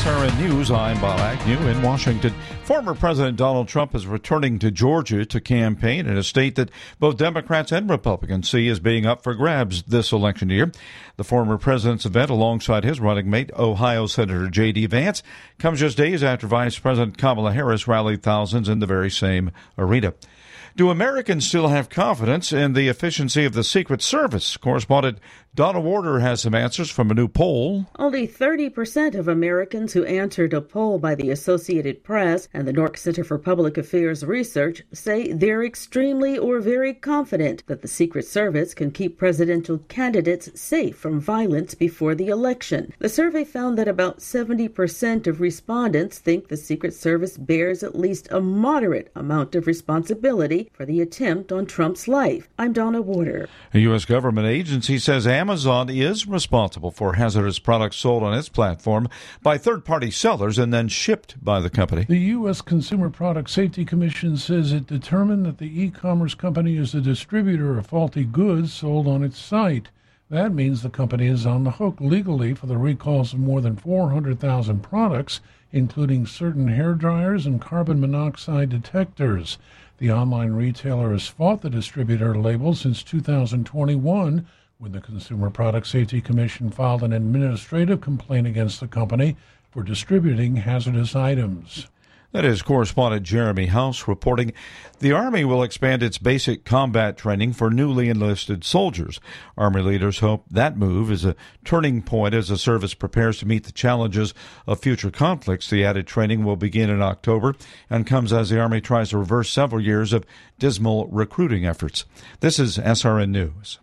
SRN News, I'm Bob Agnew in Washington. Former President Donald Trump is returning to Georgia to campaign in a state that both Democrats and Republicans see as being up for grabs this election year. The former president's event alongside his running mate, Ohio Senator J.D. Vance, comes just days after Vice President Kamala Harris rallied thousands in the very same arena. Do Americans still have confidence in the efficiency of the Secret Service? Correspondent Donna Warder has some answers from a new poll. Only 30% of Americans who answered a poll by the Associated Press and the Nork Center for Public Affairs Research say they're extremely or very confident that the Secret Service can keep presidential candidates safe from violence before the election. The survey found that about 70% of respondents think the Secret Service bears at least a moderate amount of responsibility for the attempt on Trump's life. I'm Donna Warder. A U.S. government agency says Amazon is responsible for hazardous products sold on its platform by third-party sellers and then shipped by the company. The U.S. Consumer Product Safety Commission says it determined that the e-commerce company is the distributor of faulty goods sold on its site. That means the company is on the hook legally for the recalls of more than 400,000 products, including certain hair dryers and carbon monoxide detectors. The online retailer has fought the distributor label since 2021, when the Consumer Product Safety Commission filed an administrative complaint against the company for distributing hazardous items. That is correspondent Jeremy House reporting. The Army will expand its basic combat training for newly enlisted soldiers. Army leaders hope that move is a turning point as the service prepares to meet the challenges of future conflicts. The added training will begin in October and comes as the Army tries to reverse several years of dismal recruiting efforts. This is SRN News.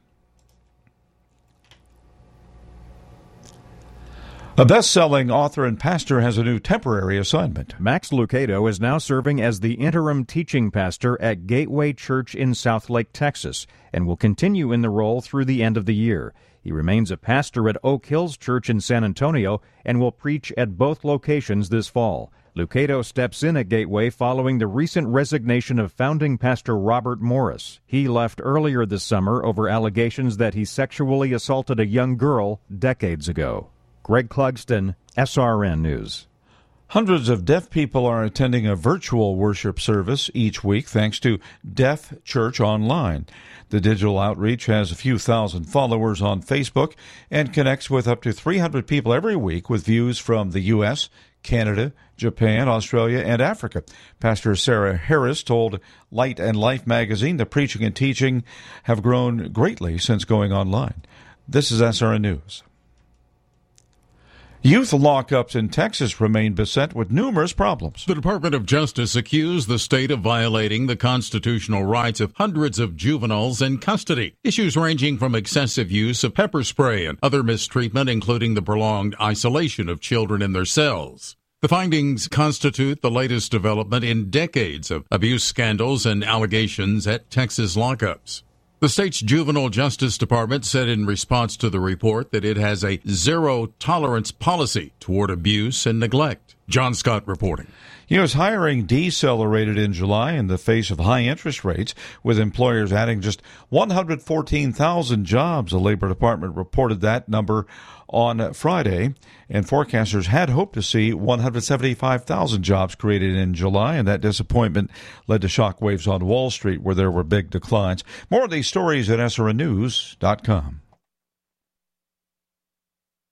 A best-selling author and pastor has a new temporary assignment. Max Lucado is now serving as the interim teaching pastor at Gateway Church in Southlake, Texas, and will continue in the role through the end of the year. He remains a pastor at Oak Hills Church in San Antonio and will preach at both locations this fall. Lucado steps in at Gateway following the recent resignation of founding pastor Robert Morris. He left earlier this summer over allegations that he sexually assaulted a young girl decades ago. Greg Clugston, SRN News. Hundreds of deaf people are attending a virtual worship service each week thanks to Deaf Church Online. The digital outreach has a few thousand followers on Facebook and connects with up to 300 people every week with views from the U.S., Canada, Japan, Australia, and Africa. Pastor Sarah Harris told Light and Life magazine the preaching and teaching have grown greatly since going online. This is SRN News. Youth lockups in Texas remain beset with numerous problems. The Department of Justice accused the state of violating the constitutional rights of hundreds of juveniles in custody. Issues ranging from excessive use of pepper spray and other mistreatment, including the prolonged isolation of children in their cells. The findings constitute the latest development in decades of abuse scandals and allegations at Texas lockups. The state's Juvenile Justice Department said in response to the report that it has a zero-tolerance policy toward abuse and neglect. John Scott reporting. U.S. hiring decelerated in July in the face of high interest rates, with employers adding just 114,000 jobs. The Labor Department reported that number on Friday, and forecasters had hoped to see 175,000 jobs created in July, and that disappointment led to shockwaves on Wall Street, where there were big declines. More of these stories at SRNnews.com.